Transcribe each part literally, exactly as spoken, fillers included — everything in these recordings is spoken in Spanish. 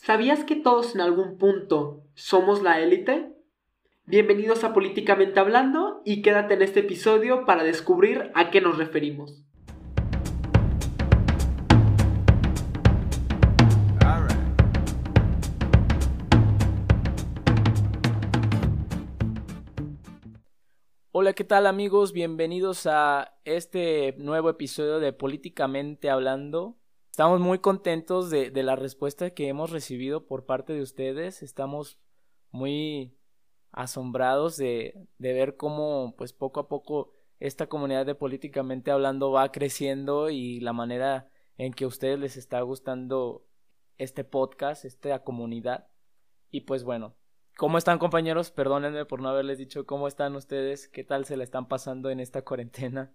¿Sabías que todos en algún punto somos la élite? Bienvenidos a Políticamente Hablando y quédate en este episodio para descubrir a qué nos referimos. Hola, ¿qué tal amigos? Bienvenidos a este nuevo episodio de Políticamente Hablando. Estamos muy contentos de, de la respuesta que hemos recibido por parte de ustedes. Estamos muy asombrados de, de ver cómo pues poco a poco esta comunidad de Políticamente Hablando va creciendo y la manera en que a ustedes les está gustando este podcast, esta comunidad. Y pues bueno, ¿cómo están, compañeros? Perdónenme por no haberles dicho cómo están ustedes, qué tal se la están pasando en esta cuarentena.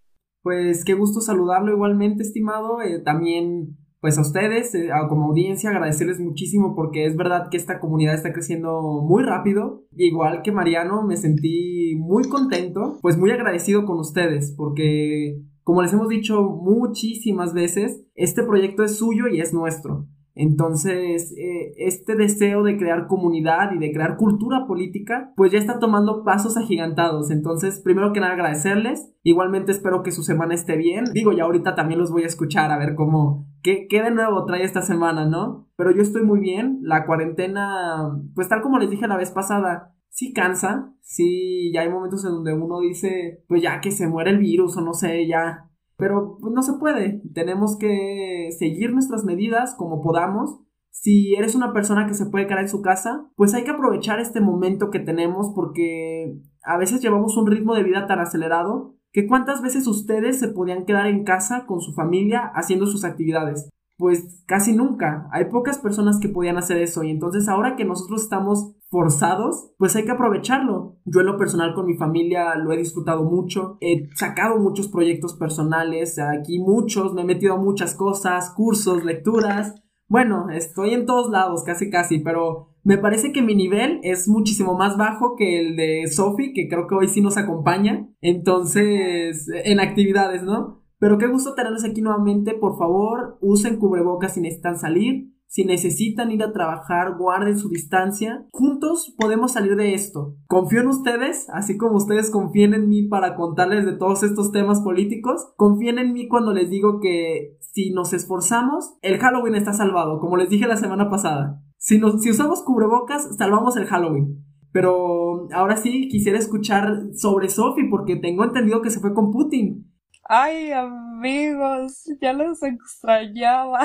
Pues qué gusto saludarlo igualmente, estimado. Eh, también, pues a ustedes, eh, a- como audiencia, agradecerles muchísimo porque es verdad que esta comunidad está creciendo muy rápido. Igual que Mariano, me sentí muy contento, pues muy agradecido con ustedes porque, como les hemos dicho muchísimas veces, este proyecto es suyo y es nuestro. Entonces, eh, este deseo de crear comunidad y de crear cultura política, pues ya está tomando pasos agigantados. Entonces, primero que nada, agradecerles. Igualmente espero que su semana esté bien. Digo, ya ahorita también los voy a escuchar a ver cómo, qué, qué de nuevo trae esta semana, ¿no? Pero yo estoy muy bien. La cuarentena, pues tal como les dije la vez pasada, sí cansa. Sí, ya hay momentos en donde uno dice, pues ya que se muere el virus o no sé, ya. Pero pues, no se puede, tenemos que seguir nuestras medidas como podamos. Si eres una persona que se puede quedar en su casa, pues hay que aprovechar este momento que tenemos porque a veces llevamos un ritmo de vida tan acelerado que cuántas veces ustedes se podían quedar en casa con su familia haciendo sus actividades. Pues casi nunca, hay pocas personas que podían hacer eso y entonces ahora que nosotros estamos forzados, pues hay que aprovecharlo. Yo en lo personal con mi familia lo he disfrutado mucho, he sacado muchos proyectos personales, aquí muchos, me he metido a muchas cosas, cursos, lecturas. Bueno, estoy en todos lados, casi casi, pero me parece que mi nivel es muchísimo más bajo que el de Sophie, que creo que hoy sí nos acompaña. Entonces, en actividades, ¿no? Pero qué gusto tenerlos aquí nuevamente. Por favor, usen cubrebocas si necesitan salir. Si necesitan ir a trabajar, guarden su distancia. Juntos podemos salir de esto. Confío en ustedes, así como ustedes confíen en mí para contarles de todos estos temas políticos. Confíen en mí cuando les digo que si nos esforzamos, el Halloween está salvado, como les dije la semana pasada. Si, nos, si usamos cubrebocas, salvamos el Halloween. Pero ahora sí quisiera escuchar sobre Sophie porque tengo entendido que se fue con Putin. Ay, amigos, ya los extrañaba.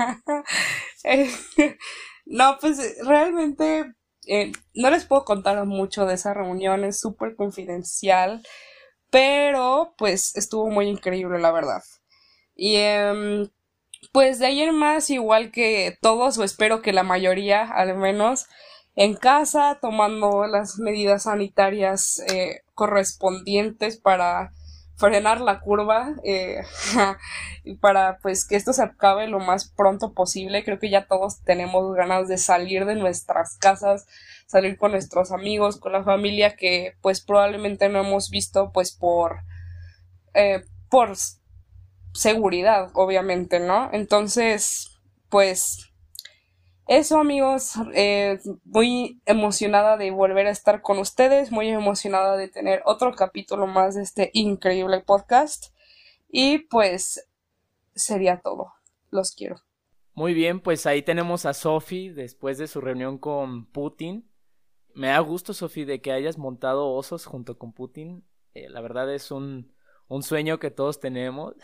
Eh, no, pues realmente eh, no les puedo contar mucho de esa reunión, es súper confidencial, pero pues estuvo muy increíble, la verdad. Y em, pues de ayer más, igual que todos, o espero que la mayoría, al menos, en casa, tomando las medidas sanitarias eh, correspondientes para frenar la curva eh, y para pues que esto se acabe lo más pronto posible. Creo que ya todos tenemos ganas de salir de nuestras casas, salir con nuestros amigos, con la familia que pues probablemente no hemos visto pues por eh, por seguridad, obviamente, ¿no? Entonces, pues eso, amigos, eh, muy emocionada de volver a estar con ustedes, muy emocionada de tener otro capítulo más de este increíble podcast y pues sería todo. Los quiero. Muy bien, pues ahí tenemos a Sophie después de su reunión con Putin. Me da gusto, Sophie, de que hayas montado osos junto con Putin. Eh, la verdad es un, un sueño que todos tenemos.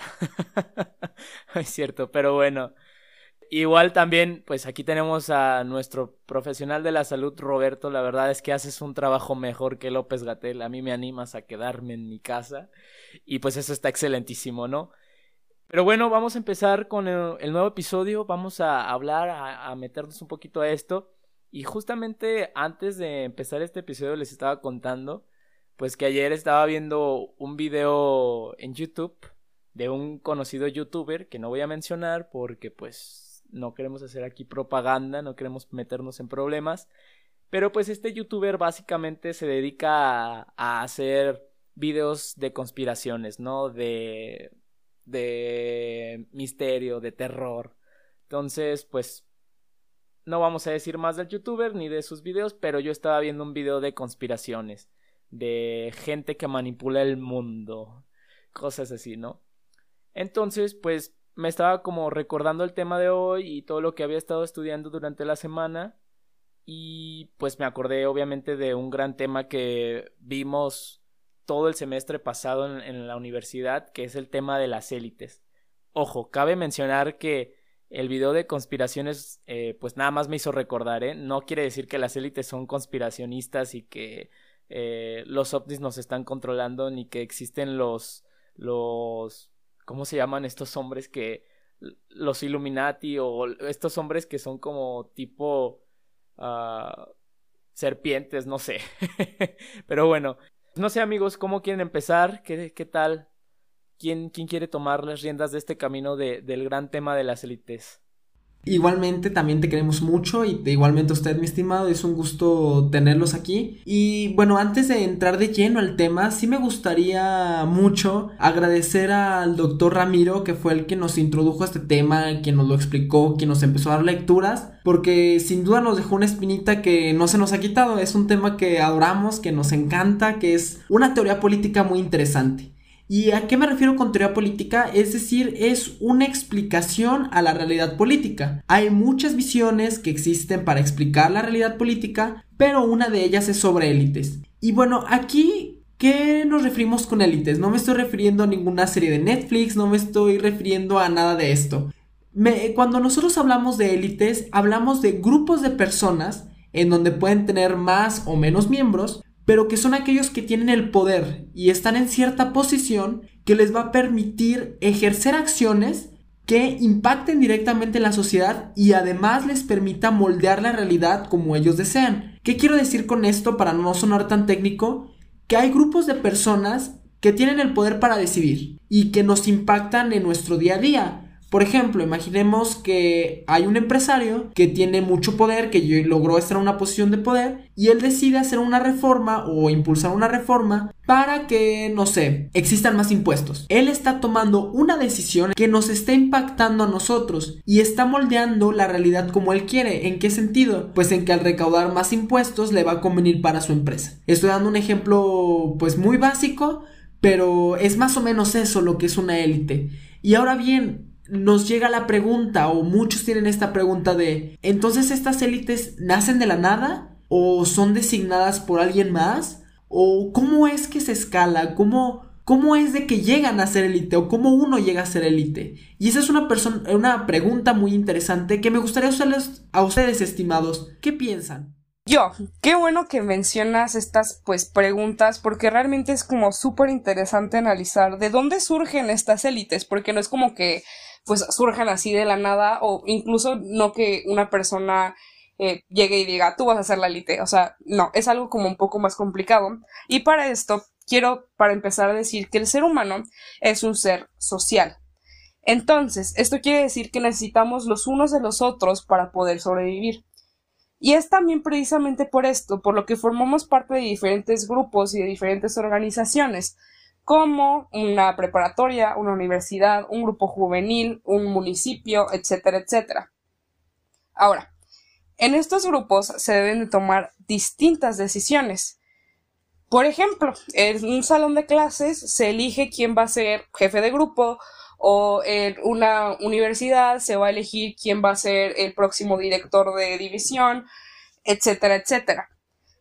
Es cierto, pero bueno. Igual también, pues aquí tenemos a nuestro profesional de la salud, Roberto. La verdad es que haces un trabajo mejor que López-Gatell. A mí me animas a quedarme en mi casa. Y pues eso está excelentísimo, ¿no? Pero bueno, vamos a empezar con el, el nuevo episodio. Vamos a hablar, a, a meternos un poquito a esto. Y justamente antes de empezar este episodio les estaba contando, pues que ayer estaba viendo un video en YouTube de un conocido youtuber que no voy a mencionar porque pues no queremos hacer aquí propaganda, no queremos meternos en problemas. Pero pues este youtuber básicamente se dedica a, a hacer videos de conspiraciones, ¿no? De, de misterio, de terror. Entonces, pues no vamos a decir más del youtuber ni de sus videos, pero yo estaba viendo un video de conspiraciones, de gente que manipula el mundo, cosas así, ¿no? Entonces, pues, me estaba como recordando el tema de hoy y todo lo que había estado estudiando durante la semana, y pues me acordé obviamente de un gran tema que vimos todo el semestre pasado en, en la universidad, que es el tema de las élites. Ojo, cabe mencionar que el video de conspiraciones eh, pues nada más me hizo recordar, ¿eh? No quiere decir que las élites son conspiracionistas y que eh, los ovnis nos están controlando, ni que existen los, los, ¿cómo se llaman estos hombres que, los Illuminati, o estos hombres que son como tipo uh, serpientes, no sé. Pero bueno, no sé, amigos, ¿cómo quieren empezar? ¿Qué, qué tal? ¿Quién, ¿Quién quiere tomar las riendas de este camino de, del gran tema de las élites? Igualmente, también te queremos mucho y de igualmente a usted, mi estimado, es un gusto tenerlos aquí. Y bueno, antes de entrar de lleno al tema, sí me gustaría mucho agradecer al doctor Ramiro, que fue el que nos introdujo a este tema, quien nos lo explicó, quien nos empezó a dar lecturas, porque sin duda nos dejó una espinita que no se nos ha quitado. Es un tema que adoramos, que nos encanta, que es una teoría política muy interesante. ¿Y a qué me refiero con teoría política? Es decir, es una explicación a la realidad política. Hay muchas visiones que existen para explicar la realidad política, pero una de ellas es sobre élites. Y bueno, aquí, ¿qué nos referimos con élites? No me estoy refiriendo a ninguna serie de Netflix, no me estoy refiriendo a nada de esto. Me, cuando nosotros hablamos de élites, hablamos de grupos de personas en donde pueden tener más o menos miembros, pero que son aquellos que tienen el poder y están en cierta posición que les va a permitir ejercer acciones que impacten directamente en la sociedad y además les permita moldear la realidad como ellos desean. ¿Qué quiero decir con esto para no sonar tan técnico? Que hay grupos de personas que tienen el poder para decidir y que nos impactan en nuestro día a día. Por ejemplo, imaginemos que hay un empresario que tiene mucho poder, que logró estar en una posición de poder, y él decide hacer una reforma o impulsar una reforma para que, no sé, existan más impuestos. Él está tomando una decisión que nos está impactando a nosotros y está moldeando la realidad como él quiere. ¿En qué sentido? Pues en que al recaudar más impuestos le va a convenir para su empresa. Estoy dando un ejemplo pues muy básico, pero es más o menos eso lo que es una élite. Y ahora bien, nos llega la pregunta, o muchos tienen esta pregunta de, ¿entonces estas élites nacen de la nada? ¿O son designadas por alguien más? ¿O cómo es que se escala? ¿Cómo, cómo es de que llegan a ser élite? ¿O cómo uno llega a ser élite? Y esa es una, persona, una pregunta muy interesante que me gustaría hacerles a ustedes, estimados. ¿Qué piensan? Yo, qué bueno que mencionas estas pues preguntas, porque realmente es como súper interesante analizar de dónde surgen estas élites, porque no es como que pues surjan así de la nada, o incluso no que una persona eh, llegue y diga, tú vas a ser la élite. O sea, no, es algo como un poco más complicado. Y para esto, quiero para empezar a decir que el ser humano es un ser social. Entonces, esto quiere decir que necesitamos los unos de los otros para poder sobrevivir. Y es también precisamente por esto, por lo que formamos parte de diferentes grupos y de diferentes organizaciones, como una preparatoria, una universidad, un grupo juvenil, un municipio, etcétera, etcétera. Ahora, en estos grupos se deben de tomar distintas decisiones. Por ejemplo, en un salón de clases se elige quién va a ser jefe de grupo, o en una universidad se va a elegir quién va a ser el próximo director de división, etcétera, etcétera.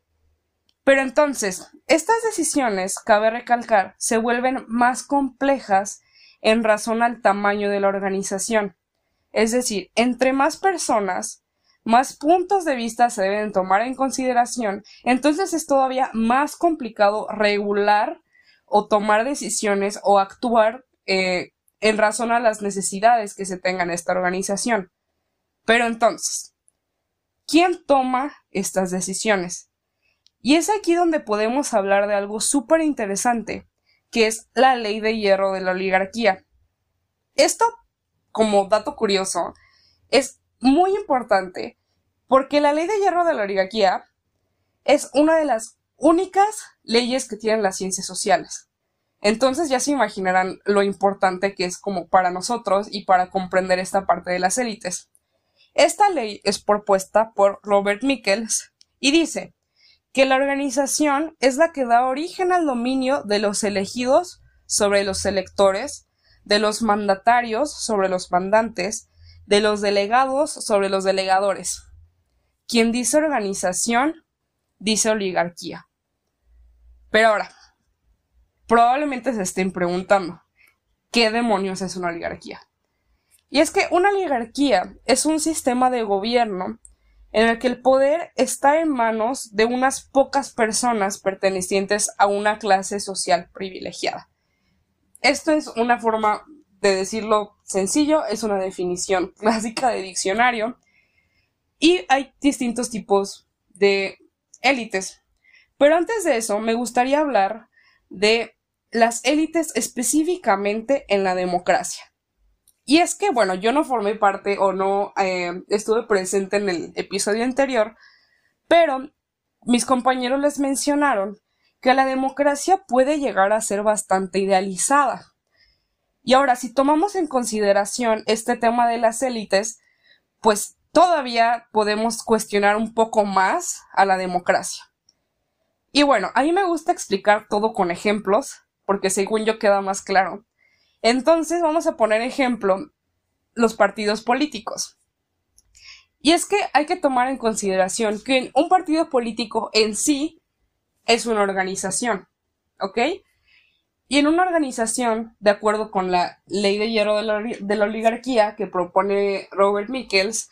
Pero entonces, estas decisiones, cabe recalcar, se vuelven más complejas en razón al tamaño de la organización. Es decir, entre más personas, más puntos de vista se deben tomar en consideración, entonces es todavía más complicado regular o tomar decisiones o actuar eh, en razón a las necesidades que se tengan en esta organización. Pero entonces, ¿quién toma estas decisiones? Y es aquí donde podemos hablar de algo súper interesante, que es la ley de hierro de la oligarquía. Esto, como dato curioso, es muy importante porque la ley de hierro de la oligarquía es una de las únicas leyes que tienen las ciencias sociales. Entonces ya se imaginarán lo importante que es como para nosotros y para comprender esta parte de las élites. Esta ley es propuesta por Robert Michels y dice que la organización es la que da origen al dominio de los elegidos sobre los electores, de los mandatarios sobre los mandantes, de los delegados sobre los delegadores. Quien dice organización, dice oligarquía. Pero ahora, probablemente se estén preguntando, ¿qué demonios es una oligarquía? Y es que una oligarquía es un sistema de gobierno en el que el poder está en manos de unas pocas personas pertenecientes a una clase social privilegiada. Esto es una forma de decirlo sencillo, es una definición clásica de diccionario, y hay distintos tipos de élites. Pero antes de eso, me gustaría hablar de las élites específicamente en la democracia. Y es que, bueno, yo no formé parte o no eh, estuve presente en el episodio anterior, pero mis compañeros les mencionaron que la democracia puede llegar a ser bastante idealizada. Y ahora, si tomamos en consideración este tema de las élites, pues todavía podemos cuestionar un poco más a la democracia. Y bueno, a mí me gusta explicar todo con ejemplos, porque según yo queda más claro. Entonces vamos a poner ejemplo los partidos políticos. Y es que hay que tomar en consideración que un partido político en sí es una organización, ¿ok? Y en una organización, de acuerdo con la ley de hierro de la, de la oligarquía que propone Robert Michels,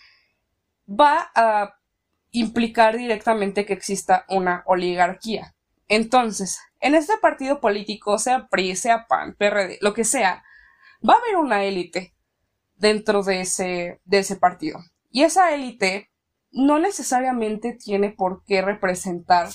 va a implicar directamente que exista una oligarquía. Entonces, en este partido político, sea P R I, sea P A N, P R D, lo que sea, va a haber una élite dentro de ese, de ese partido. Y esa élite no necesariamente tiene por qué representar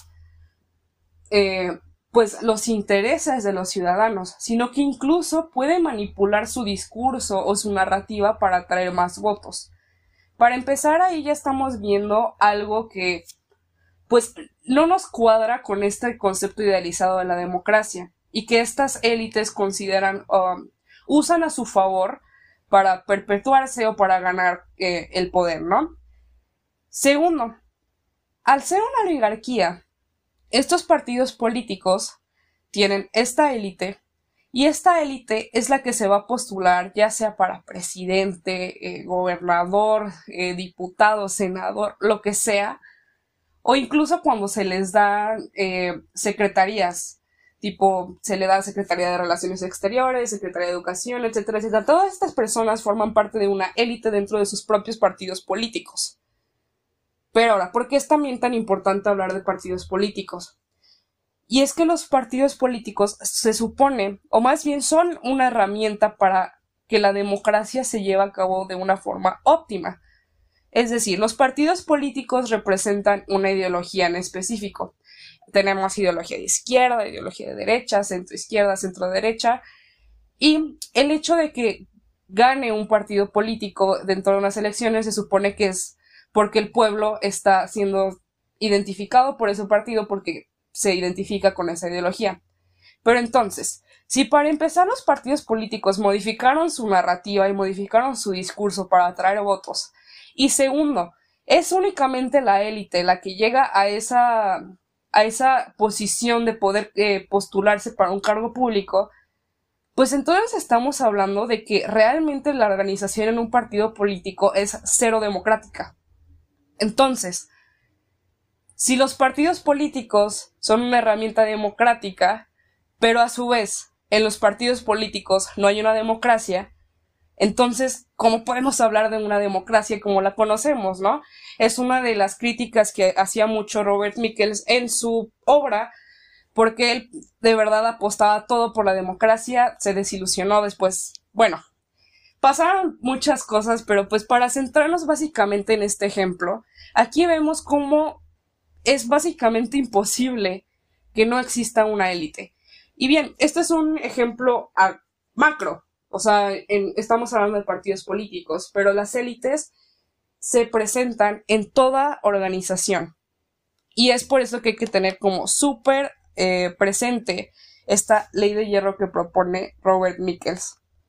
eh, pues los intereses de los ciudadanos, sino que incluso puede manipular su discurso o su narrativa para atraer más votos. Para empezar, ahí ya estamos viendo algo que pues no nos cuadra con este concepto idealizado de la democracia y que estas élites consideran, um, usan a su favor para perpetuarse o para ganar eh, el poder, ¿no? Segundo, al ser una oligarquía, estos partidos políticos tienen esta élite y esta élite es la que se va a postular ya sea para presidente, eh, gobernador, eh, diputado, senador, lo que sea, o incluso cuando se les da eh, secretarías, tipo se le da Secretaría de Relaciones Exteriores, Secretaría de Educación, etcétera, etcétera. Todas estas personas forman parte de una élite dentro de sus propios partidos políticos. Pero ahora, ¿por qué es también tan importante hablar de partidos políticos? Y es que los partidos políticos se supone, o más bien son una herramienta para que la democracia se lleve a cabo de una forma óptima. Es decir, los partidos políticos representan una ideología en específico. Tenemos ideología de izquierda, ideología de derecha, centro izquierda, centro derecha, y el hecho de que gane un partido político dentro de unas elecciones se supone que es porque el pueblo está siendo identificado por ese partido porque se identifica con esa ideología. Pero entonces, si para empezar los partidos políticos modificaron su narrativa y modificaron su discurso para atraer votos, y segundo, es únicamente la élite la que llega a esa, a esa posición de poder eh, postularse para un cargo público, pues entonces estamos hablando de que realmente la organización en un partido político es cero democrática. Entonces, si los partidos políticos son una herramienta democrática, pero a su vez en los partidos políticos no hay una democracia, entonces, ¿cómo podemos hablar de una democracia como la conocemos, no? Es una de las críticas que hacía mucho Robert Michels en su obra, porque él de verdad apostaba todo por la democracia, se desilusionó después. Bueno, pasaron muchas cosas, pero pues para centrarnos básicamente en este ejemplo, aquí vemos cómo es básicamente imposible que no exista una élite. Y bien, este es un ejemplo a macro. O sea, en, estamos hablando de partidos políticos, pero las élites se presentan en toda organización. Y es por eso que hay que tener como súper eh, presente esta ley de hierro que propone Robert Michels.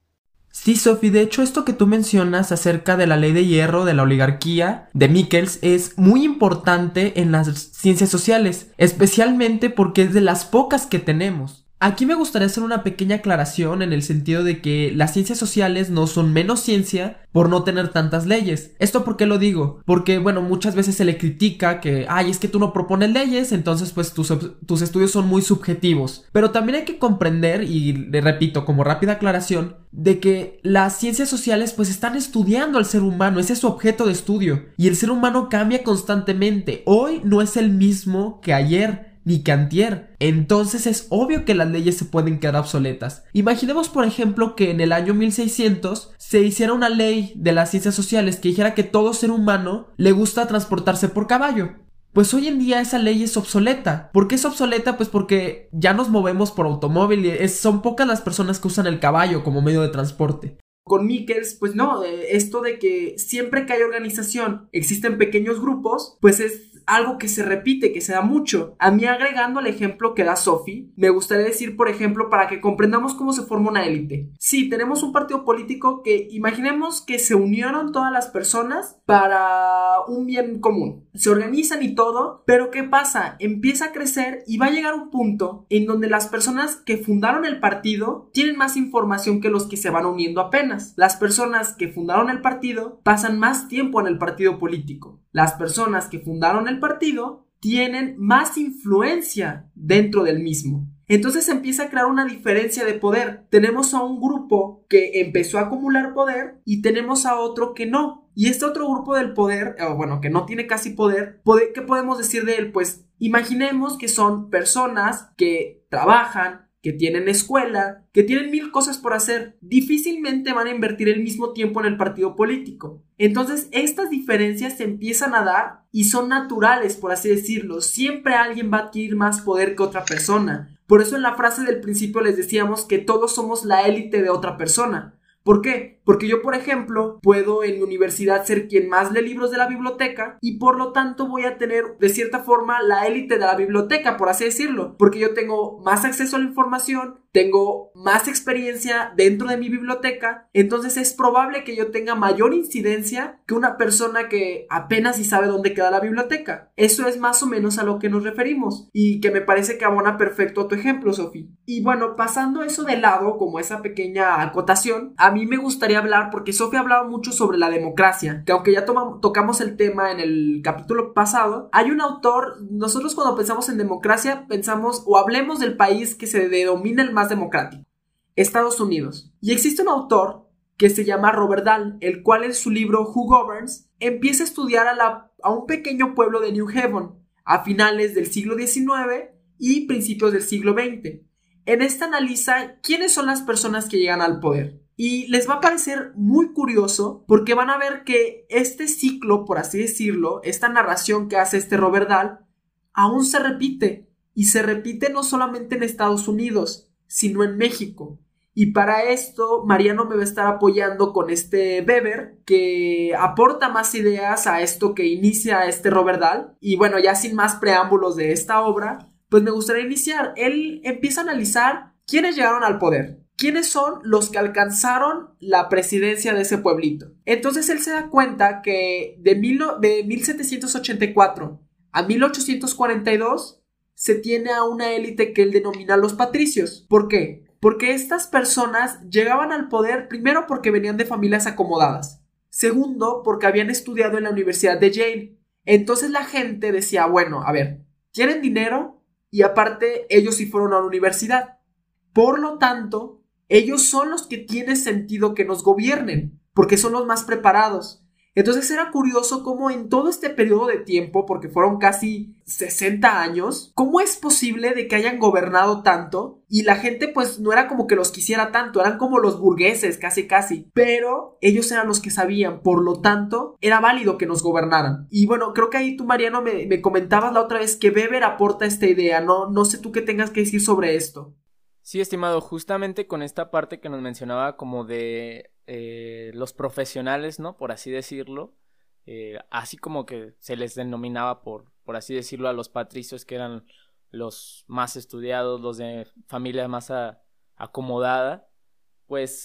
Sí, Sophie, de hecho esto que tú mencionas acerca de la ley de hierro, de la oligarquía, de Michels, es muy importante en las ciencias sociales, especialmente porque es de las pocas que tenemos. Aquí me gustaría hacer una pequeña aclaración en el sentido de que las ciencias sociales no son menos ciencia por no tener tantas leyes. ¿Esto por qué lo digo? Porque, bueno, muchas veces se le critica que, ay, es que tú no propones leyes, entonces pues tus, tus estudios son muy subjetivos. Pero también hay que comprender, y le repito como rápida aclaración, de que las ciencias sociales pues están estudiando al ser humano, ese es su objeto de estudio. Y el ser humano cambia constantemente. Hoy no es el mismo que ayer, ni que antier. Entonces es obvio que las leyes se pueden quedar obsoletas. Imaginemos por ejemplo que en el año mil seiscientos se hiciera una ley de las ciencias sociales que dijera que todo ser humano le gusta transportarse por caballo. Pues hoy en día esa ley es obsoleta. ¿Por qué es obsoleta? Pues porque ya nos movemos por automóvil y es, son pocas las personas que usan el caballo como medio de transporte. Con Michels, pues no, eh, esto de que siempre que hay organización existen pequeños grupos, pues es algo que se repite, que se da mucho. A mí, agregando al ejemplo que da Sophie, me gustaría decir, por ejemplo, para que comprendamos cómo se forma una élite. Sí, tenemos un partido político que imaginemos que se unieron todas las personas para un bien común. Se organizan y todo, pero ¿qué pasa? Empieza a crecer y va a llegar un punto en donde las personas que fundaron el partido tienen más información que los que se van uniendo apenas. Las personas que fundaron el partido pasan más tiempo en el partido político. Las personas que fundaron el partido tienen más influencia dentro del mismo. Entonces se empieza a crear una diferencia de poder. Tenemos a un grupo que empezó a acumular poder y tenemos a otro que no. Y este otro grupo del poder, o bueno, que no tiene casi poder, ¿qué podemos decir de él? Pues imaginemos que son personas que trabajan, que tienen escuela, que tienen mil cosas por hacer. Difícilmente van a invertir el mismo tiempo en el partido político. Entonces estas diferencias se empiezan a dar y son naturales, por así decirlo. Siempre alguien va a adquirir más poder que otra persona. Por eso en la frase del principio les decíamos que todos somos la élite de otra persona. ¿Por qué? Porque yo, por ejemplo, puedo en mi universidad ser quien más lee libros de la biblioteca y por lo tanto voy a tener de cierta forma la élite de la biblioteca, por así decirlo, porque yo tengo más acceso a la información, tengo más experiencia dentro de mi biblioteca, entonces es probable que yo tenga mayor incidencia que una persona que apenas si sabe dónde queda la biblioteca. Eso es más o menos a lo que nos referimos y que me parece que abona perfecto a tu ejemplo, Sophie. Y bueno, pasando eso de lado, como esa pequeña acotación, a mí me gustaría hablar, porque Sofía ha hablado mucho sobre la democracia, que aunque ya toma, tocamos el tema en el capítulo pasado, hay un autor, nosotros cuando pensamos en democracia, pensamos o hablemos del país que se denomina el más democrático, Estados Unidos. Y existe un autor que se llama Robert Dahl, el cual en su libro Who Governs empieza a estudiar a, la, a un pequeño pueblo de New Haven a finales del siglo diecinueve y principios del siglo veinte. En esta analiza quiénes son las personas que llegan al poder. Y les va a parecer muy curioso porque van a ver que este ciclo, por así decirlo, esta narración que hace este Robert Dahl, aún se repite. Y se repite no solamente en Estados Unidos, sino en México. Y para esto, Mariano me va a estar apoyando con este Weber, que aporta más ideas a esto que inicia este Robert Dahl. Y bueno, ya sin más preámbulos de esta obra, pues me gustaría iniciar. Él empieza a analizar quiénes llegaron al poder. ¿Quiénes son los que alcanzaron la presidencia de ese pueblito? Entonces él se da cuenta que de, mil, de mil setecientos ochenta y cuatro a mil ochocientos cuarenta y dos se tiene a una élite que él denomina los patricios. ¿Por qué? Porque estas personas llegaban al poder primero porque venían de familias acomodadas. Segundo, porque habían estudiado en la Universidad de Yale. Entonces la gente decía, bueno, a ver, tienen dinero y aparte ellos sí fueron a la universidad. Por lo tanto, ellos son los que tiene sentido que nos gobiernen, porque son los más preparados. Entonces era curioso cómo en todo este periodo de tiempo, porque fueron casi sesenta años, ¿cómo es posible de que hayan gobernado tanto? Y la gente pues no era como que los quisiera tanto, eran como los burgueses casi casi, pero ellos eran los que sabían, por lo tanto era válido que nos gobernaran. Y bueno, creo que ahí tú, Mariano, me, me comentabas la otra vez que Weber aporta esta idea, no, no sé tú qué tengas que decir sobre esto. Sí, estimado, justamente con esta parte que nos mencionaba como de eh, los profesionales, ¿no? Por así decirlo, eh, así como que se les denominaba por, por así decirlo a los patricios, que eran los más estudiados, los de familia más a, acomodada, pues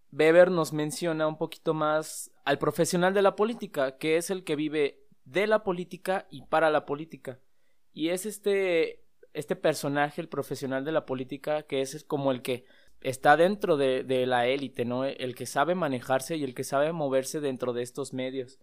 Weber nos menciona un poquito más al profesional de la política, que es el que vive de la política y para la política. Y es este, este personaje, el profesional de la política, que es como el que está dentro de, de la élite, ¿no? El que sabe manejarse y el que sabe moverse dentro de estos medios.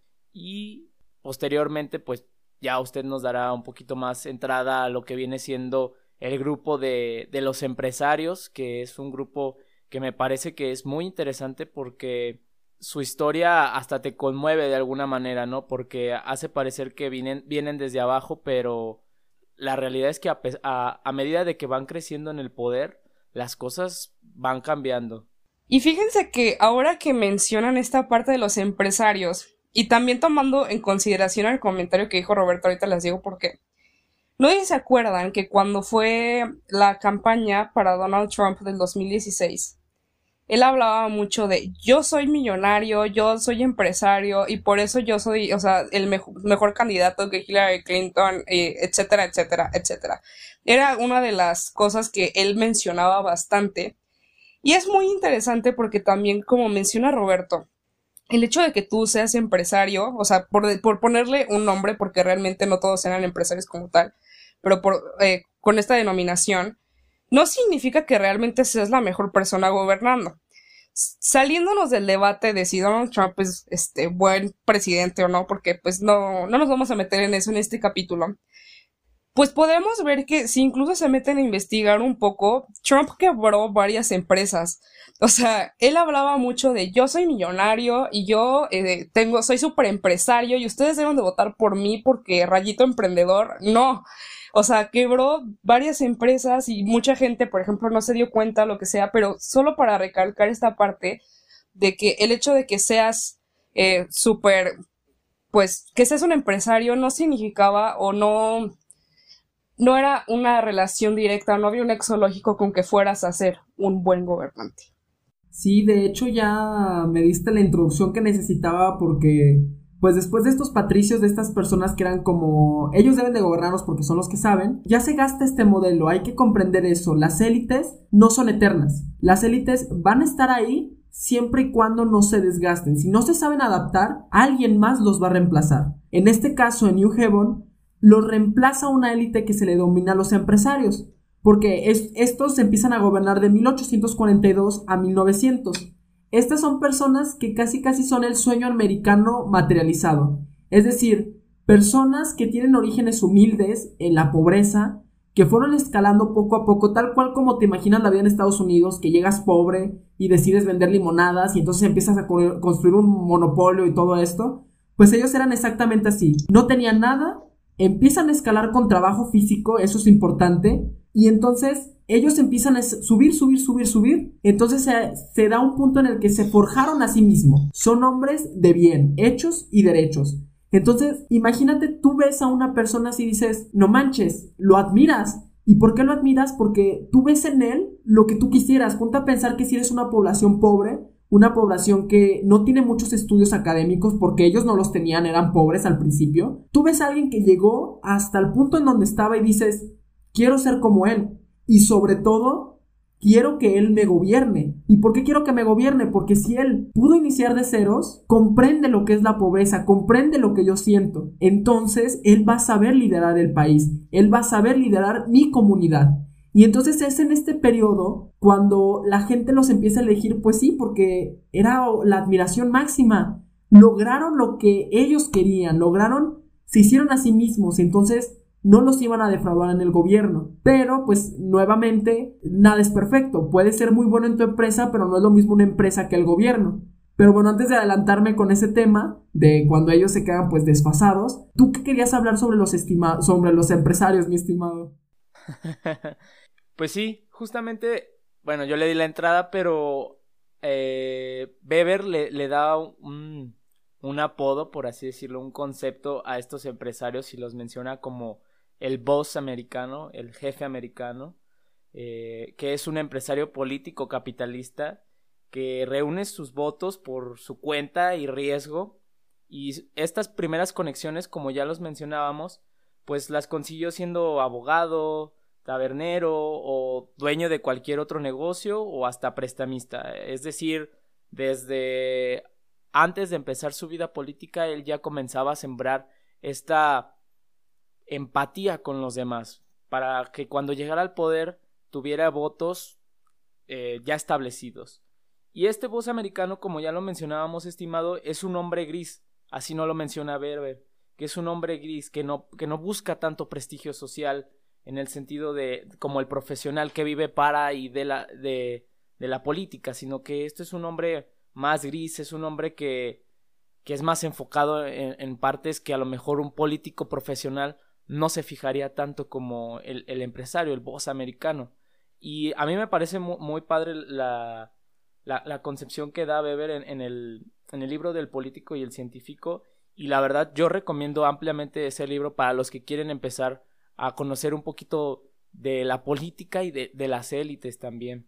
Y posteriormente, pues ya usted nos dará un poquito más entrada a lo que viene siendo el grupo de, de los empresarios, que es un grupo que me parece que es muy interesante porque su historia hasta te conmueve de alguna manera, ¿no? Porque hace parecer que vienen, vienen desde abajo, pero la realidad es que a, a, a medida de que van creciendo en el poder, las cosas van cambiando. Y fíjense que ahora que mencionan esta parte de los empresarios, y también tomando en consideración el comentario que dijo Roberto, ahorita les digo por qué. No sé si se acuerdan que cuando fue la campaña para Donald Trump del dos mil dieciséis, él hablaba mucho de yo soy millonario, yo soy empresario y por eso yo soy, o sea, el mejor, mejor candidato que Hillary Clinton, eh, etcétera, etcétera, etcétera. Era una de las cosas que él mencionaba bastante. Y es muy interesante porque también, como menciona Roberto, el hecho de que tú seas empresario, o sea, por, por ponerle un nombre, porque realmente no todos eran empresarios como tal, pero por, eh, con esta denominación, no significa que realmente seas la mejor persona gobernando. Saliéndonos del debate de si Donald Trump es este buen presidente o no, porque pues no, no nos vamos a meter en eso en este capítulo, pues podemos ver que si incluso se meten a investigar un poco, Trump quebró varias empresas. O sea, él hablaba mucho de yo soy millonario y yo eh, tengo, soy súper empresario y ustedes deben de votar por mí porque rayito emprendedor. No. O sea, quebró varias empresas y mucha gente, por ejemplo, no se dio cuenta, lo que sea, pero solo para recalcar esta parte de que el hecho de que seas eh, súper, pues, que seas un empresario no significaba o no, no era una relación directa, no había un nexo lógico con que fueras a ser un buen gobernante. Sí, de hecho ya me diste la introducción que necesitaba porque... Pues después de estos patricios, de estas personas que eran como... Ellos deben de gobernarnos porque son los que saben. Ya se gasta este modelo, hay que comprender eso. Las élites no son eternas. Las élites van a estar ahí siempre y cuando no se desgasten. Si no se saben adaptar, alguien más los va a reemplazar. En este caso, en New Haven, los reemplaza una élite que se le domina a los empresarios. Porque es, estos empiezan a gobernar de mil ochocientos cuarenta y dos a mil novecientos. Estas son personas que casi casi son el sueño americano materializado. Es decir, personas que tienen orígenes humildes en la pobreza, que fueron escalando poco a poco, tal cual como te imaginas la vida en Estados Unidos, que llegas pobre y decides vender limonadas y entonces empiezas a construir un monopolio y todo esto. Pues ellos eran exactamente así. No tenían nada, empiezan a escalar con trabajo físico, eso es importante, y entonces ellos empiezan a subir, subir, subir, subir. Entonces se, se da un punto en el que se forjaron a sí mismos. Son hombres de bien, hechos y derechos. Entonces, imagínate, tú ves a una persona así y dices, no manches, lo admiras. ¿Y por qué lo admiras? Porque tú ves en él lo que tú quisieras. Ponte a pensar que si eres una población pobre, una población que no tiene muchos estudios académicos, porque ellos no los tenían, eran pobres al principio. Tú ves a alguien que llegó hasta el punto en donde estaba y dices, quiero ser como él. Y sobre todo, quiero que él me gobierne. ¿Y por qué quiero que me gobierne? Porque si él pudo iniciar de ceros, comprende lo que es la pobreza, comprende lo que yo siento. Entonces, él va a saber liderar el país. Él va a saber liderar mi comunidad. Y entonces es en este periodo cuando la gente los empieza a elegir, pues sí, porque era la admiración máxima. Lograron lo que ellos querían, lograron, se hicieron a sí mismos. Entonces no los iban a defraudar en el gobierno. Pero, pues, nuevamente, nada es perfecto. Puedes ser muy bueno en tu empresa, pero no es lo mismo una empresa que el gobierno. Pero bueno, antes de adelantarme con ese tema, de cuando ellos se quedan, pues, desfasados, ¿tú qué querías hablar sobre los, estima- sobre los empresarios, mi estimado? Pues sí, justamente, bueno, yo le di la entrada, pero eh, Weber le, le da un, un apodo, por así decirlo, un concepto a estos empresarios y los menciona como el boss americano, el jefe americano, eh, que es un empresario político capitalista que reúne sus votos por su cuenta y riesgo, y estas primeras conexiones, como ya los mencionábamos, pues las consiguió siendo abogado, tabernero o dueño de cualquier otro negocio o hasta prestamista. Es decir, desde antes de empezar su vida política, él ya comenzaba a sembrar esta empatía con los demás, para que cuando llegara al poder tuviera votos eh, ya establecidos. Y este boss americano, como ya lo mencionábamos, estimado, es un hombre gris, así no lo menciona Berber, que es un hombre gris, que no, que no busca tanto prestigio social en el sentido de como el profesional que vive para y de la, de, de la política, sino que este es un hombre más gris, es un hombre que, que es más enfocado en, en partes que a lo mejor un político profesional no se fijaría tanto como el, el empresario, el boss americano. Y a mí me parece muy, muy padre la, la, la concepción que da Weber en, en, el, en el libro del político y el científico, y la verdad yo recomiendo ampliamente ese libro para los que quieren empezar a conocer un poquito de la política y de, de las élites también.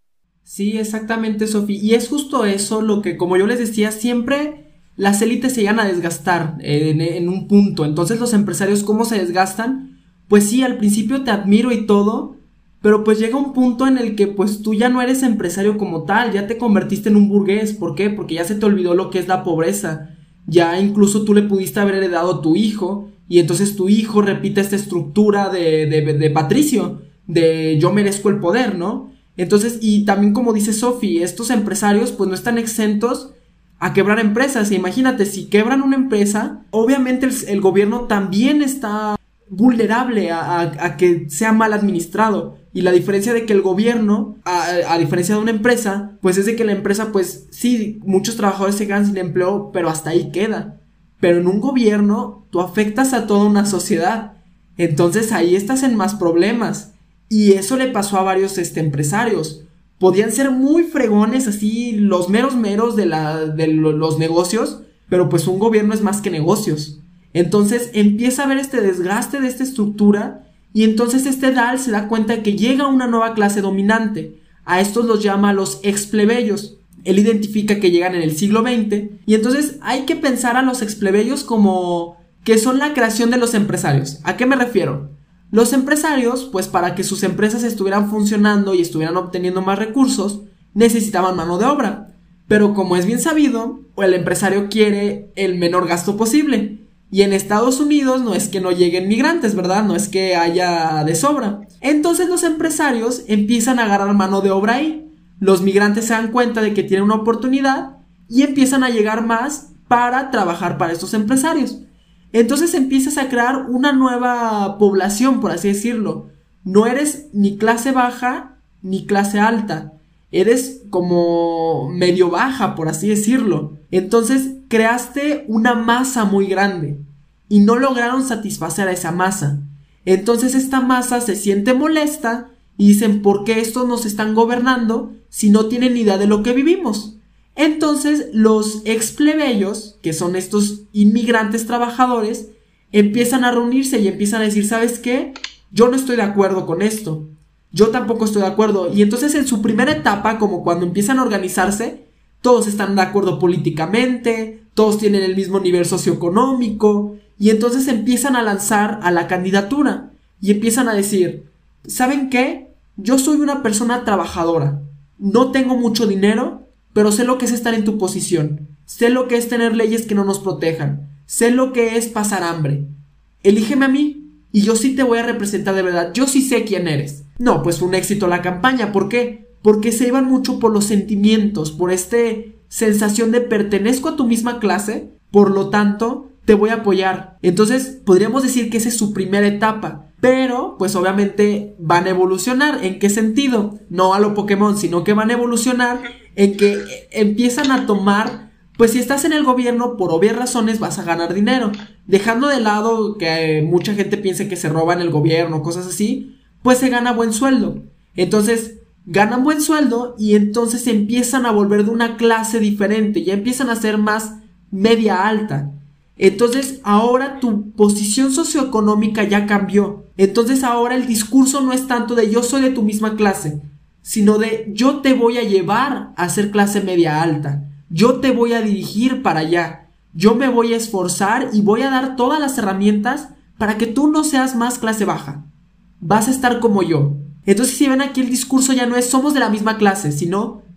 Sí, exactamente, Sofi, y es justo eso lo que, como yo les decía, siempre las élites se llegan a desgastar en, en un punto. Entonces los empresarios, ¿cómo se desgastan? Pues sí, al principio te admiro y todo, pero pues llega un punto en el que pues tú ya no eres empresario como tal, ya te convertiste en un burgués. ¿Por qué? Porque ya se te olvidó lo que es la pobreza. Ya incluso tú le pudiste haber heredado a tu hijo, y entonces tu hijo repite esta estructura de, de, de patricio, de yo merezco el poder, ¿no? Entonces, y también como dice Sofi, estos empresarios pues no están exentos a quebrar empresas. E imagínate, si quebran una empresa, obviamente el, el gobierno también está vulnerable a, a, a que sea mal administrado. Y la diferencia de que el gobierno, a, a diferencia de una empresa, pues es de que la empresa, pues sí, muchos trabajadores se quedan sin empleo, pero hasta ahí queda. Pero en un gobierno, tú afectas a toda una sociedad. Entonces ahí estás en más problemas. Y eso le pasó a varios este, empresarios. Podían ser muy fregones, así, los meros meros de, la, de los negocios, pero pues un gobierno es más que negocios. Entonces empieza a haber este desgaste de esta estructura, y entonces este Dahl se da cuenta de que llega una nueva clase dominante. A estos los llama los explebeyos. Él identifica que llegan en el siglo veinte, y entonces hay que pensar a los explebeyos como que son la creación de los empresarios. ¿A qué me refiero? Los empresarios, pues para que sus empresas estuvieran funcionando y estuvieran obteniendo más recursos, necesitaban mano de obra. Pero como es bien sabido, el empresario quiere el menor gasto posible. Y en Estados Unidos no es que no lleguen migrantes, ¿verdad? No es que haya de sobra. Entonces los empresarios empiezan a agarrar mano de obra ahí. Los migrantes se dan cuenta de que tienen una oportunidad y empiezan a llegar más para trabajar para estos empresarios. Entonces empiezas a crear una nueva población, por así decirlo. No eres ni clase baja ni clase alta. Eres como medio baja, por así decirlo. Entonces creaste una masa muy grande y no lograron satisfacer a esa masa. Entonces esta masa se siente molesta y dicen: ¿por qué estos nos están gobernando si no tienen ni idea de lo que vivimos? Entonces los ex plebeyos, que son estos inmigrantes trabajadores, empiezan a reunirse y empiezan a decir: ¿sabes qué? Yo no estoy de acuerdo con esto. Yo tampoco estoy de acuerdo. Y entonces en su primera etapa, como cuando empiezan a organizarse, todos están de acuerdo políticamente, todos tienen el mismo nivel socioeconómico, y entonces empiezan a lanzar a la candidatura y empiezan a decir: ¿saben qué? Yo soy una persona trabajadora, no tengo mucho dinero, pero sé lo que es estar en tu posición, sé lo que es tener leyes que no nos protejan, sé lo que es pasar hambre. Elígeme a mí y yo sí te voy a representar de verdad, yo sí sé quién eres. No, pues fue un éxito la campaña. ¿Por qué? Porque se iban mucho por los sentimientos, por esta sensación de pertenezco a tu misma clase, por lo tanto te voy a apoyar. Entonces podríamos decir que esa es su primera etapa. Pero, pues obviamente van a evolucionar. ¿En qué sentido? No a lo Pokémon, sino que van a evolucionar en que empiezan a tomar, pues si estás en el gobierno, por obvias razones vas a ganar dinero. Dejando de lado que mucha gente piense que se roban el gobierno, cosas así, pues se gana buen sueldo. Entonces, ganan buen sueldo y entonces se empiezan a volver de una clase diferente. Ya empiezan a ser más media alta. Entonces ahora tu posición socioeconómica ya cambió. Entonces ahora el discurso no es tanto de yo soy de tu misma clase, sino de yo te voy a llevar a ser clase media alta, yo te voy a dirigir para allá, yo me voy a esforzar y voy a dar todas las herramientas para que tú no seas más clase baja, vas a estar como yo. Entonces si ven aquí, el discurso ya no es somos de la misma clase, sino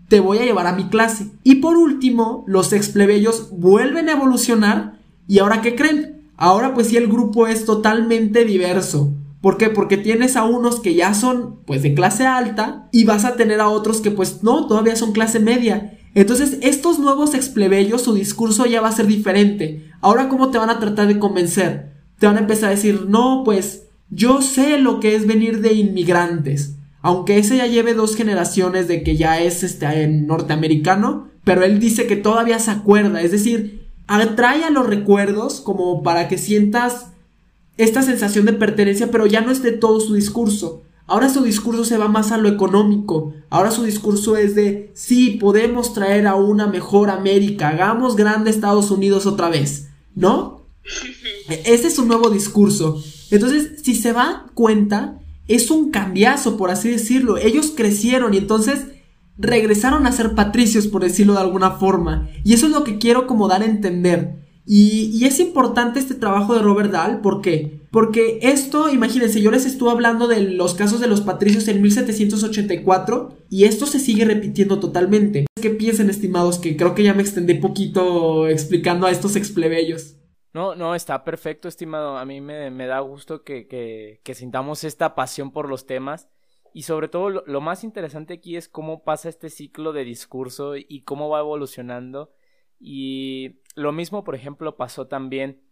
te voy a llevar a mi clase. Y por último, los ex plebeyos vuelven a evolucionar. ¿Y ahora qué creen? Ahora pues sí el grupo es totalmente diverso. ¿Por qué? Porque tienes a unos que ya son pues de clase alta y vas a tener a otros que pues no, todavía son clase media. Entonces estos nuevos ex plebeyos, su discurso ya va a ser diferente. Ahora ¿cómo te van a tratar de convencer? Te van a empezar a decir, no, pues yo sé lo que es venir de inmigrantes. Aunque ese ya lleve dos generaciones de que ya es este norteamericano, pero él dice que todavía se acuerda, es decir, atrae a los recuerdos como para que sientas esta sensación de pertenencia, pero ya no es de todo su discurso. Ahora su discurso se va más a lo económico, ahora su discurso es de, sí, podemos traer a una mejor América, hagamos grande Estados Unidos otra vez, ¿no? Ese es su nuevo discurso. Entonces, si se dan cuenta, es un cambiazo, por así decirlo. Ellos crecieron y entonces regresaron a ser patricios, por decirlo de alguna forma. Y eso es lo que quiero como dar a entender. Y, y es importante este trabajo de Robert Dahl. ¿Por qué? Porque esto, imagínense, yo les estuve hablando de los casos de los patricios en mil setecientos ochenta y cuatro y esto se sigue repitiendo totalmente. ¿Qué piensan, estimados? Que creo que ya me extendí poquito explicando a estos ex plebeyos. No, no, está perfecto, estimado. A mí me, me da gusto que, que, que sintamos esta pasión por los temas. Y sobre todo, lo, lo más interesante aquí es cómo pasa este ciclo de discurso y cómo va evolucionando. Y lo mismo, por ejemplo, pasó también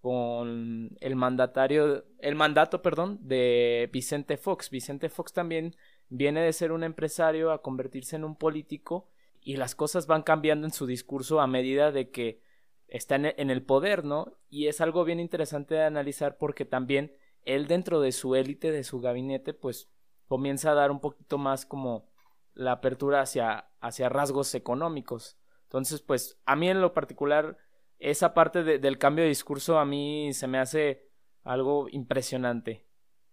con el mandatario, el mandato, perdón, de Vicente Fox. Vicente Fox también viene de ser un empresario a convertirse en un político y las cosas van cambiando en su discurso a medida de que está en el poder, ¿no? Y es algo bien interesante de analizar porque también él dentro de su élite, de su gabinete, pues comienza a dar un poquito más como la apertura hacia, hacia rasgos económicos. Entonces, pues a mí en lo particular, esa parte de, del cambio de discurso a mí se me hace algo impresionante.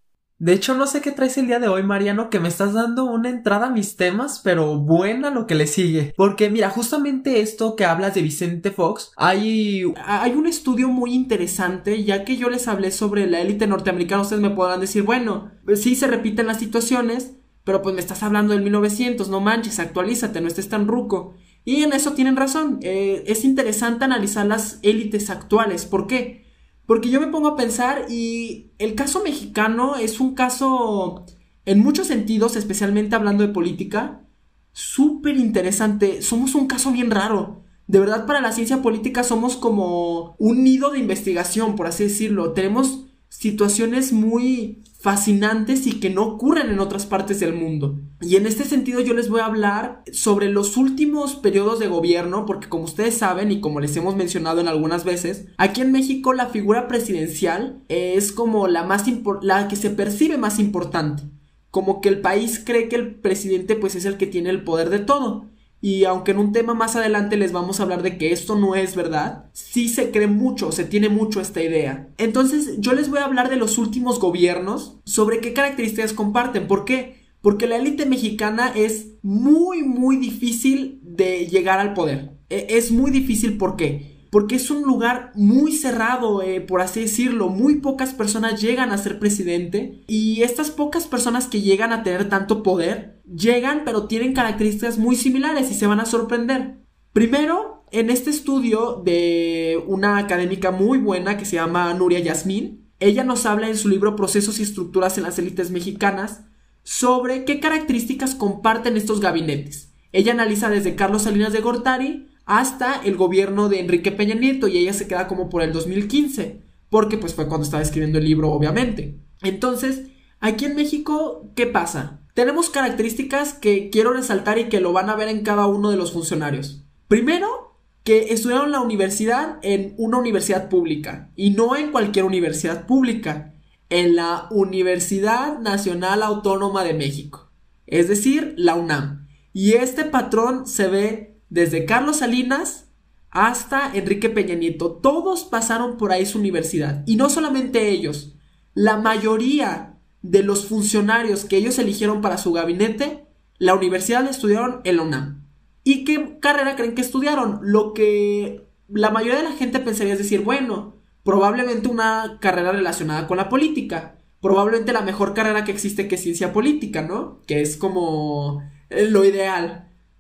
De hecho, no sé qué traes el día de hoy, Mariano, que me estás dando una entrada a mis temas, pero buena lo que le sigue. Porque mira, justamente esto que hablas de Vicente Fox, hay, hay un estudio muy interesante, ya que yo les hablé sobre la élite norteamericana, ustedes me podrán decir, bueno, pues sí se repiten las situaciones, pero pues me estás hablando del mil novecientos, no manches, actualízate, no estés tan ruco. Y en eso tienen razón, eh, es interesante analizar las élites actuales. ¿Por qué? Porque yo me pongo a pensar y el caso mexicano es un caso, en muchos sentidos, especialmente hablando de política, súper interesante. Somos un caso bien raro. De verdad, para la ciencia política somos como un nido de investigación, por así decirlo. Tenemos situaciones muy fascinantes y que no ocurren en otras partes del mundo. Y en este sentido yo les voy a hablar sobre los últimos periodos de gobierno, porque como ustedes saben y como les hemos mencionado en algunas veces, aquí en México la figura presidencial es como la más impor- la que se percibe más importante. Como que el país cree que el presidente pues es el que tiene el poder de todo. Y aunque en un tema más adelante les vamos a hablar de que esto no es verdad, sí se cree mucho, se tiene mucho esta idea. Entonces yo les voy a hablar de los últimos gobiernos, sobre qué características comparten. ¿Por qué? Porque la élite mexicana es muy muy difícil de llegar al poder. Es muy difícil, ¿por qué? Porque es un lugar muy cerrado, eh, por así decirlo. Muy pocas personas llegan a ser presidente. Y estas pocas personas que llegan a tener tanto poder, llegan pero tienen características muy similares y se van a sorprender. Primero, en este estudio de una académica muy buena que se llama Nuria Yasmín, ella nos habla en su libro Procesos y estructuras en las élites mexicanas sobre qué características comparten estos gabinetes. Ella analiza desde Carlos Salinas de Gortari hasta el gobierno de Enrique Peña Nieto y ella se queda como por el dos mil quince, porque pues fue cuando estaba escribiendo el libro, obviamente. Entonces, aquí en México, ¿qué pasa? Tenemos características que quiero resaltar y que lo van a ver en cada uno de los funcionarios. Primero, que estudiaron en la universidad en una universidad pública, y no en cualquier universidad pública, en la Universidad Nacional Autónoma de México, es decir, la UNAM. Y este patrón se ve desde Carlos Salinas hasta Enrique Peña Nieto. Todos pasaron por ahí su universidad. Y no solamente ellos. La mayoría de los funcionarios que ellos eligieron para su gabinete, la universidad la estudiaron en la UNAM. ¿Y qué carrera creen que estudiaron? Lo que la mayoría de la gente pensaría es decir, bueno, probablemente una carrera relacionada con la política. Probablemente la mejor carrera que existe, que es ciencia política, ¿no? Que es como lo ideal.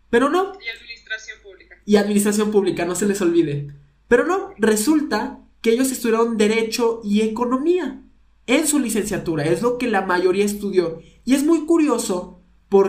Pero no. Y administración pública. Y administración pública, no se les olvide. Pero no, resulta que ellos estudiaron Derecho y Economía en su licenciatura, es lo que la mayoría estudió. Y es muy curioso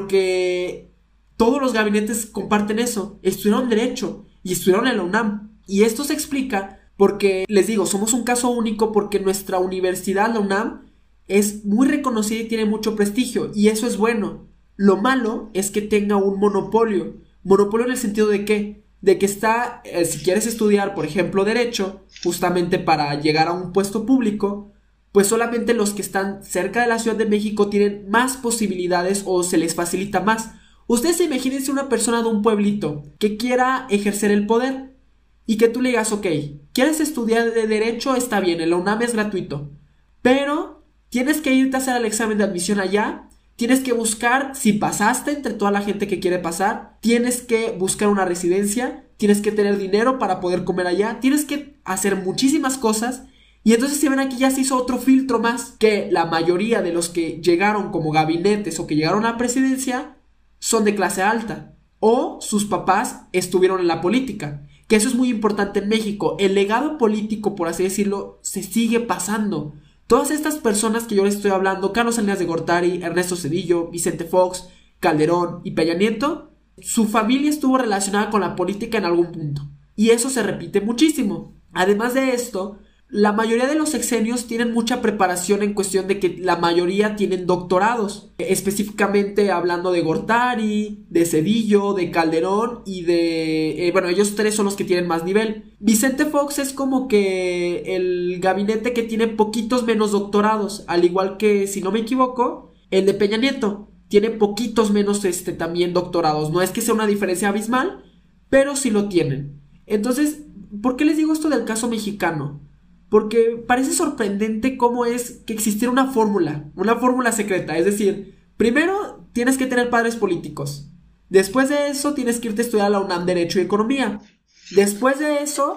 porque todos los gabinetes comparten eso, estudiaron Derecho y estudiaron en la UNAM. Y esto se explica porque, les digo, somos un caso único porque nuestra universidad, la UNAM, es muy reconocida y tiene mucho prestigio, y eso es bueno. Lo malo es que tenga un monopolio. Monopolio en el sentido de que, de que está, eh, si quieres estudiar, por ejemplo, Derecho, justamente para llegar a un puesto público, pues solamente los que están cerca de la Ciudad de México tienen más posibilidades o se les facilita más. Ustedes imagínense una persona de un pueblito que quiera ejercer el poder y que tú le digas, ok, ¿quieres estudiar de Derecho? Está bien, en la UNAM es gratuito, pero tienes que irte a hacer el examen de admisión allá. Tienes que buscar, si pasaste entre toda la gente que quiere pasar, tienes que buscar una residencia, tienes que tener dinero para poder comer allá, tienes que hacer muchísimas cosas. Y entonces si ven aquí ya se hizo otro filtro más, que la mayoría de los que llegaron como gabinetes o que llegaron a la presidencia son de clase alta, o sus papás estuvieron en la política, que eso es muy importante en México. El legado político, por así decirlo, se sigue pasando. Todas estas personas que yo les estoy hablando, Carlos Salinas de Gortari, Ernesto Zedillo, Vicente Fox, Calderón y Peña Nieto, su familia estuvo relacionada con la política en algún punto. Y eso se repite muchísimo. Además de esto, la mayoría de los sexenios tienen mucha preparación en cuestión de que la mayoría tienen doctorados. Específicamente hablando de Gortari, de Zedillo, de Calderón y de... Eh, bueno, ellos tres son los que tienen más nivel. Vicente Fox es como que el gabinete que tiene poquitos menos doctorados, al igual que, si no me equivoco, el de Peña Nieto tiene poquitos menos este, también doctorados. No es que sea una diferencia abismal, pero sí lo tienen. Entonces, ¿por qué les digo esto del caso mexicano? Porque parece sorprendente cómo es que existiera una fórmula, una fórmula secreta. Es decir, primero tienes que tener padres políticos. Después de eso tienes que irte a estudiar a la UNAM Derecho y Economía. Después de eso,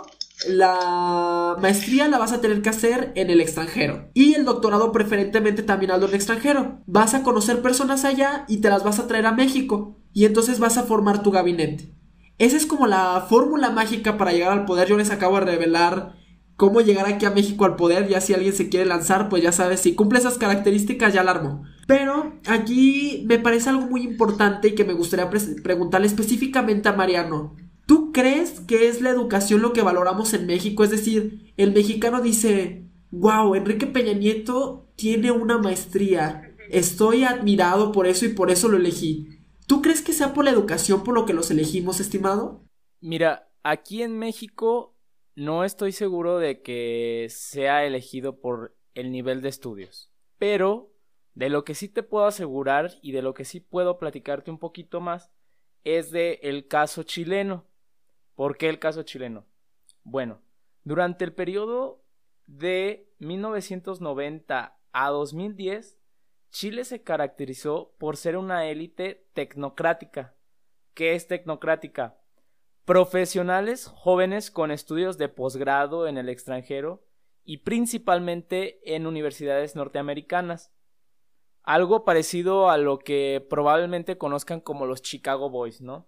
la maestría la vas a tener que hacer en el extranjero. Y el doctorado preferentemente también algo en el extranjero. Vas a conocer personas allá y te las vas a traer a México. Y entonces vas a formar tu gabinete. Esa es como la fórmula mágica para llegar al poder. Yo les acabo de revelar cómo llegar aquí a México al poder. Ya si alguien se quiere lanzar, pues ya sabes, si cumple esas características ya la armó. Pero aquí me parece algo muy importante y que me gustaría pre- preguntarle específicamente a Mariano. ¿Tú crees que es la educación lo que valoramos en México? Es decir, el mexicano dice, wow, Enrique Peña Nieto tiene una maestría, estoy admirado por eso y por eso lo elegí. ¿Tú crees que sea por la educación por lo que los elegimos, estimado? Mira, aquí en México no estoy seguro de que sea elegido por el nivel de estudios, pero de lo que sí te puedo asegurar y de lo que sí puedo platicarte un poquito más es de el caso chileno. ¿Por qué el caso chileno? Bueno, durante el periodo de mil novecientos noventa a dos mil diez, Chile se caracterizó por ser una élite tecnocrática. ¿Qué es tecnocrática? Profesionales jóvenes con estudios de posgrado en el extranjero y principalmente en universidades norteamericanas. Algo parecido a lo que probablemente conozcan como los Chicago Boys, ¿no?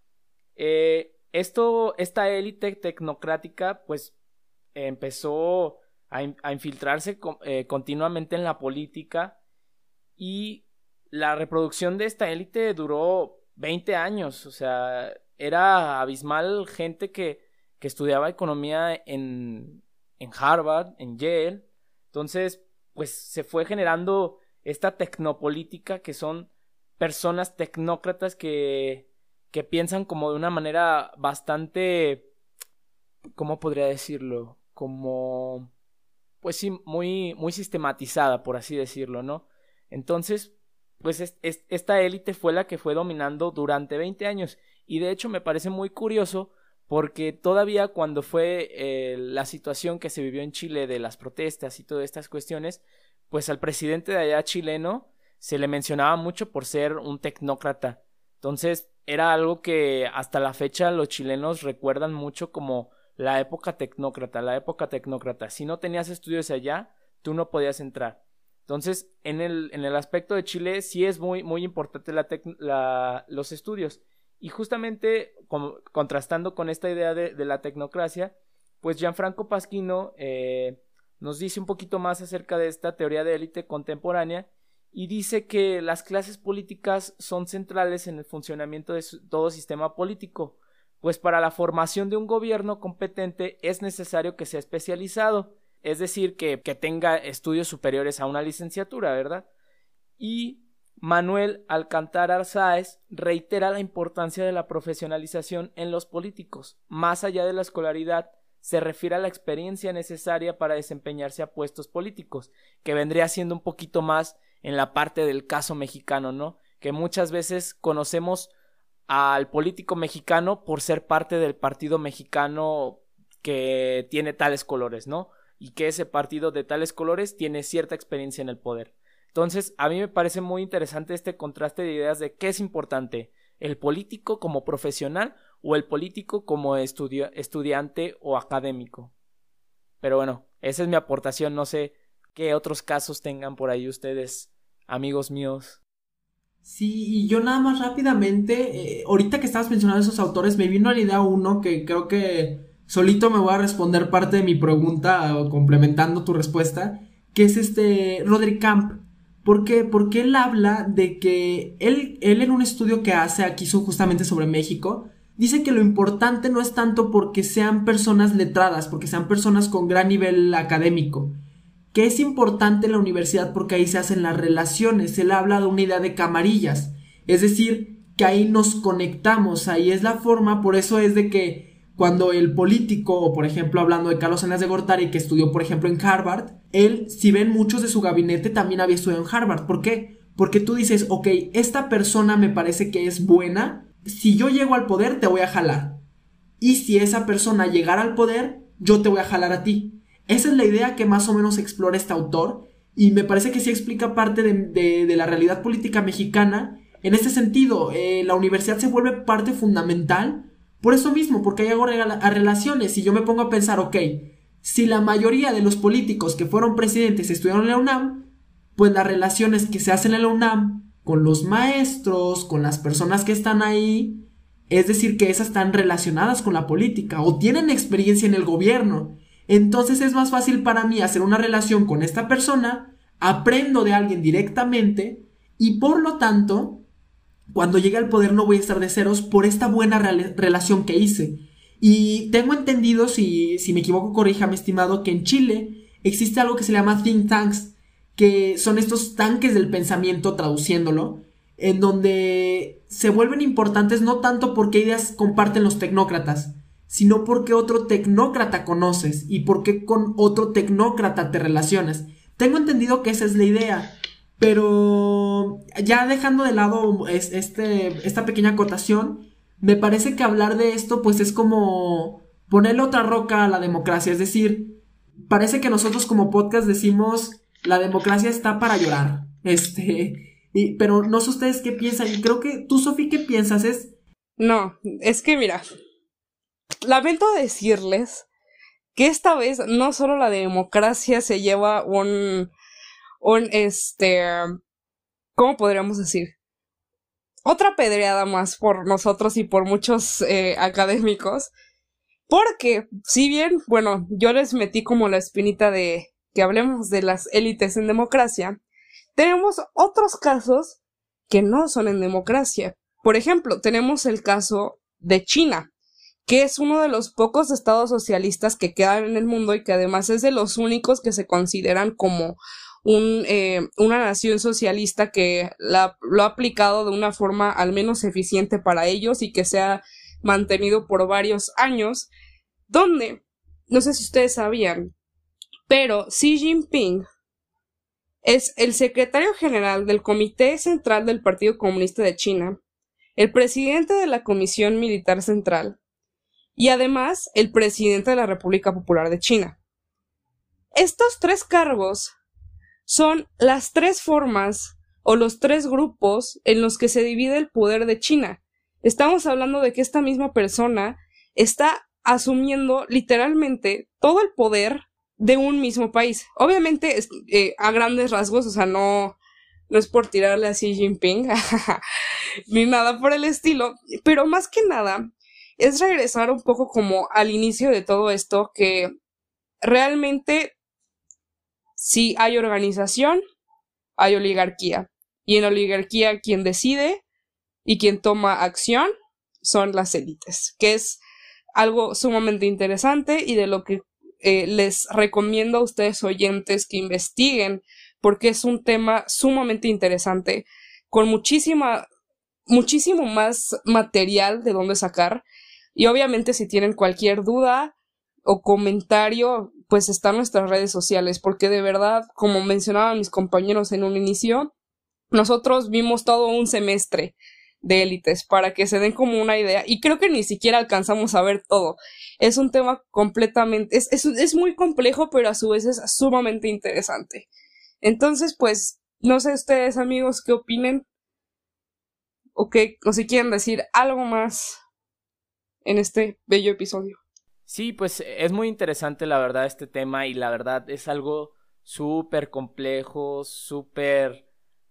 Eh, esto, esta élite tecnocrática pues empezó a, in- a infiltrarse co- eh, continuamente en la política y la reproducción de esta élite duró veinte años, o sea, era abismal gente que, que estudiaba economía en, en Harvard, en Yale. Entonces, pues se fue generando esta tecnopolítica que son personas tecnócratas que, que piensan como de una manera bastante, ¿cómo podría decirlo? Como, pues sí, muy, muy sistematizada, por así decirlo, ¿no? Entonces, pues es, es, esta élite fue la que fue dominando durante veinte años. Y de hecho me parece muy curioso porque todavía cuando fue eh, la situación que se vivió en Chile de las protestas y todas estas cuestiones, pues al presidente de allá chileno se le mencionaba mucho por ser un tecnócrata. Entonces era algo que hasta la fecha los chilenos recuerdan mucho como la época tecnócrata, la época tecnócrata. Si no tenías estudios allá, tú no podías entrar. Entonces, en el, en el aspecto de Chile sí es muy, muy importante la tec- la, los estudios. Y justamente como, contrastando con esta idea de, de la tecnocracia, pues Gianfranco Pasquino eh, nos dice un poquito más acerca de esta teoría de élite contemporánea y dice que las clases políticas son centrales en el funcionamiento de su, todo sistema político, pues para la formación de un gobierno competente es necesario que sea especializado, es decir, que, que tenga estudios superiores a una licenciatura, ¿verdad? Y Manuel Alcántara Sáez reitera la importancia de la profesionalización en los políticos. Más allá de la escolaridad, se refiere a la experiencia necesaria para desempeñarse a puestos políticos, que vendría siendo un poquito más en la parte del caso mexicano, ¿no? Que muchas veces conocemos al político mexicano por ser parte del partido mexicano que tiene tales colores, ¿no? Y que ese partido de tales colores tiene cierta experiencia en el poder. Entonces, a mí me parece muy interesante este contraste de ideas de qué es importante, el político como profesional o el político como estudi- estudiante o académico. Pero bueno, esa es mi aportación, no sé qué otros casos tengan por ahí ustedes, amigos míos. Sí, y yo nada más rápidamente, eh, ahorita que estabas mencionando esos autores, me vino a la idea uno que creo que solito me voy a responder parte de mi pregunta, o complementando tu respuesta, que es este Roderick Camp. ¿Por qué? Porque él habla de que él, él en un estudio que hace aquí justamente sobre México, dice que lo importante no es tanto porque sean personas letradas, porque sean personas con gran nivel académico, que es importante la universidad porque ahí se hacen las relaciones. Él habla de una idea de camarillas, es decir, que ahí nos conectamos, ahí es la forma, por eso es de que cuando el político, o por ejemplo hablando de Carlos Salinas de Gortari, que estudió por ejemplo en Harvard, él, si ven muchos de su gabinete, también había estudiado en Harvard. ¿Por qué? Porque tú dices, ok, esta persona me parece que es buena, si yo llego al poder te voy a jalar, y si esa persona llegara al poder, yo te voy a jalar a ti. Esa es la idea que más o menos explora este autor, y me parece que sí explica parte de, de, de la realidad política mexicana. En este sentido, eh, la universidad se vuelve parte fundamental por eso mismo, porque hay algo a relaciones. Y yo me pongo a pensar, ok, si la mayoría de los políticos que fueron presidentes estudiaron en la UNAM, pues las relaciones que se hacen en la UNAM con los maestros, con las personas que están ahí, es decir, que esas están relacionadas con la política o tienen experiencia en el gobierno. Entonces es más fácil para mí hacer una relación con esta persona, aprendo de alguien directamente y por lo tanto, cuando llegue al poder no voy a estar de ceros por esta buena re- relación que hice. Y tengo entendido, si, si me equivoco corríjame estimado, que en Chile existe algo que se llama think tanks, que son estos tanques del pensamiento, traduciéndolo, en donde se vuelven importantes no tanto porque ideas comparten los tecnócratas, sino porque otro tecnócrata conoces y porque con otro tecnócrata te relacionas. Tengo entendido que esa es la idea, pero ya dejando de lado este, esta pequeña acotación, me parece que hablar de esto pues es como ponerle otra roca a la democracia. Es decir, parece que nosotros como podcast decimos la democracia está para llorar, este, y, pero no sé ustedes qué piensan. Y creo que tú, Sofi, ¿qué piensas? Es No, es que mira, lamento decirles que esta vez no solo la democracia se lleva un, un, este, ¿cómo podríamos decir? Otra pedreada más por nosotros y por muchos eh, académicos, porque si bien, bueno, yo les metí como la espinita de que hablemos de las élites en democracia, tenemos otros casos que no son en democracia. Por ejemplo, tenemos el caso de China, que es uno de los pocos estados socialistas que quedan en el mundo y que además es de los únicos que se consideran como un, eh, una nación socialista que la, lo ha aplicado de una forma al menos eficiente para ellos y que se ha mantenido por varios años, donde, no sé si ustedes sabían, pero Xi Jinping es el secretario general del Comité Central del Partido Comunista de China, el presidente de la Comisión Militar Central y además el presidente de la República Popular de China. Estos tres cargos son las tres formas o los tres grupos en los que se divide el poder de China. Estamos hablando de que esta misma persona está asumiendo literalmente todo el poder de un mismo país. Obviamente, eh, a grandes rasgos, o sea, no, no es por tirarle a Xi Jinping, ni nada por el estilo, pero más que nada es regresar un poco como al inicio de todo esto, que realmente si hay organización, hay oligarquía, y en la oligarquía quien decide y quien toma acción son las élites, que es algo sumamente interesante y de lo que eh, les recomiendo a ustedes oyentes que investiguen, porque es un tema sumamente interesante, con muchísima, muchísimo más material de dónde sacar. Y obviamente si tienen cualquier duda o comentario, pues están nuestras redes sociales, porque de verdad, como mencionaban mis compañeros en un inicio, nosotros vimos todo un semestre de élites para que se den como una idea, y creo que ni siquiera alcanzamos a ver todo. Es un tema completamente, es, es, es muy complejo, pero a su vez es sumamente interesante. Entonces, pues, no sé ustedes, amigos, qué opinen, o, qué, o si quieren decir algo más en este bello episodio. Sí, pues es muy interesante la verdad este tema, y la verdad es algo súper complejo, súper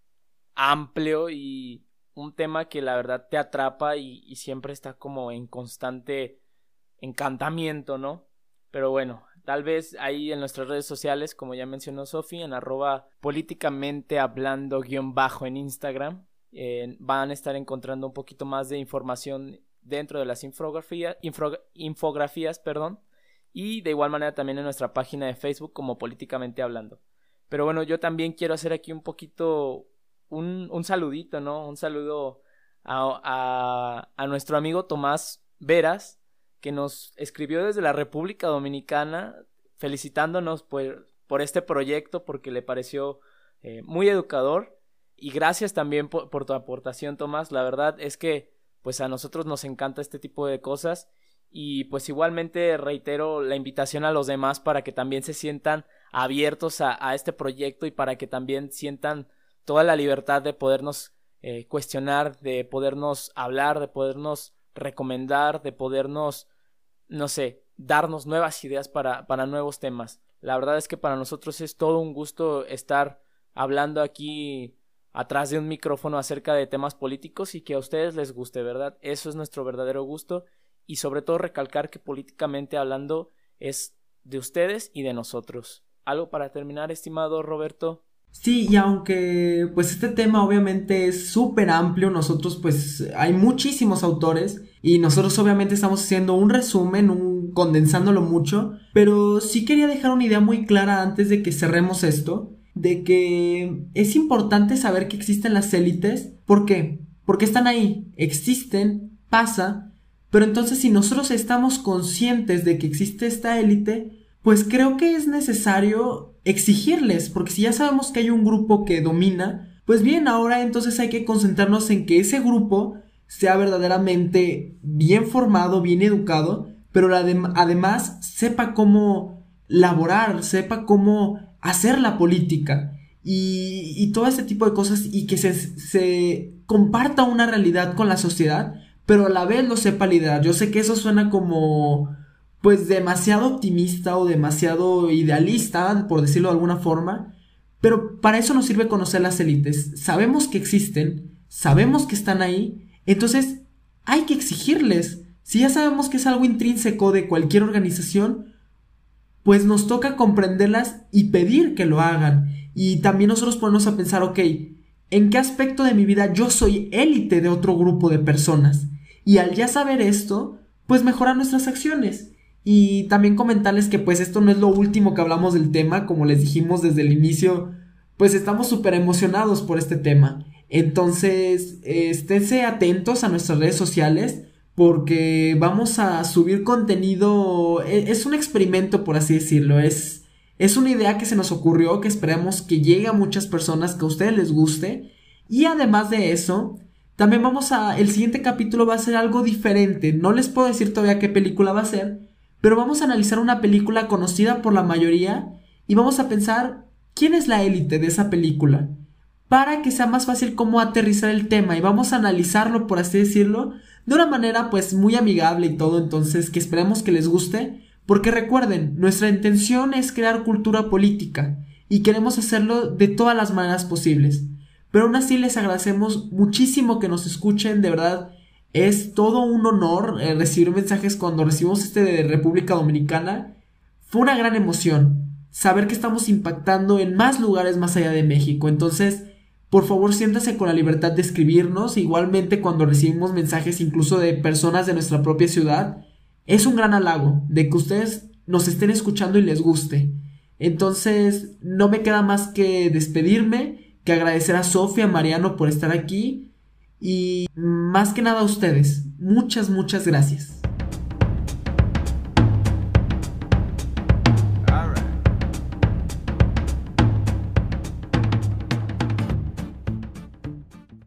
amplio, y un tema que la verdad te atrapa y, y siempre está como en constante encantamiento, ¿no? Pero bueno, tal vez ahí en nuestras redes sociales, como ya mencionó Sofi, en arroba políticamente hablando guión bajo en Instagram, eh, van a estar encontrando un poquito más de información dentro de las infografías, infro, infografías, perdón, y de igual manera también en nuestra página de Facebook como Políticamente Hablando. Pero bueno, yo también quiero hacer aquí un poquito un, un saludito, ¿no? Un saludo a, a, a nuestro amigo Tomás Veras, que nos escribió desde la República Dominicana felicitándonos por, por este proyecto, porque le pareció eh, muy educador. Y gracias también por, por tu aportación, Tomás. La verdad es que pues a nosotros nos encanta este tipo de cosas, y pues igualmente reitero la invitación a los demás para que también se sientan abiertos a, a este proyecto, y para que también sientan toda la libertad de podernos eh, cuestionar, de podernos hablar, de podernos recomendar, de podernos, no sé, darnos nuevas ideas para, para nuevos temas. La verdad es que para nosotros es todo un gusto estar hablando aquí atrás de un micrófono acerca de temas políticos, y que a ustedes les guste, ¿verdad? Eso es nuestro verdadero gusto, y sobre todo recalcar que Políticamente Hablando es de ustedes y de nosotros. ¿Algo para terminar, estimado Roberto? Sí, y aunque pues este tema obviamente es súper amplio, nosotros pues hay muchísimos autores y nosotros obviamente estamos haciendo un resumen, un condensándolo mucho, pero sí quería dejar una idea muy clara antes de que cerremos esto, de que es importante saber que existen las élites. ¿Por qué? Porque están ahí, existen, pasa, pero entonces si nosotros estamos conscientes de que existe esta élite, pues creo que es necesario exigirles, porque si ya sabemos que hay un grupo que domina, pues bien, ahora entonces hay que concentrarnos en que ese grupo sea verdaderamente bien formado, bien educado, pero además sepa cómo laborar, sepa cómo hacer la política y, y todo ese tipo de cosas, y que se, se comparta una realidad con la sociedad, pero a la vez lo sepa liderar. Yo sé que eso suena como pues demasiado optimista o demasiado idealista, por decirlo de alguna forma, pero para eso nos sirve conocer las élites. Sabemos que existen, sabemos que están ahí, entonces hay que exigirles. Si ya sabemos que es algo intrínseco de cualquier organización, pues nos toca comprenderlas y pedir que lo hagan. Y también nosotros ponernos a pensar, ok, ¿en qué aspecto de mi vida yo soy élite de otro grupo de personas? Y al ya saber esto, pues mejorar nuestras acciones. Y también comentarles que pues esto no es lo último que hablamos del tema, como les dijimos desde el inicio, pues estamos súper emocionados por este tema. Entonces, eh, esténse atentos a nuestras redes sociales, porque vamos a subir contenido. Es un experimento, por así decirlo, es, es una idea que se nos ocurrió, que esperamos que llegue a muchas personas, que a ustedes les guste. Y además de eso, también vamos a, el siguiente capítulo va a ser algo diferente. No les puedo decir todavía qué película va a ser, pero vamos a analizar una película conocida por la mayoría y vamos a pensar quién es la élite de esa película, para que sea más fácil cómo aterrizar el tema, y vamos a analizarlo, por así decirlo, de una manera pues muy amigable y todo. Entonces, que esperemos que les guste, porque recuerden, nuestra intención es crear cultura política y queremos hacerlo de todas las maneras posibles. pero aún así les agradecemos muchísimo que nos escuchen, de verdad. Es todo un honor eh, recibir mensajes cuando recibimos este de República Dominicana. Fue una gran emoción saber que estamos impactando en más lugares más allá de México. Entonces, por favor, siéntase con la libertad de escribirnos. Igualmente, cuando recibimos mensajes incluso de personas de nuestra propia ciudad, es un gran halago de que ustedes nos estén escuchando y les guste. Entonces, no me queda más que despedirme, que agradecer a Sofía, a Mariano por estar aquí. Y más que nada a ustedes, muchas, muchas gracias.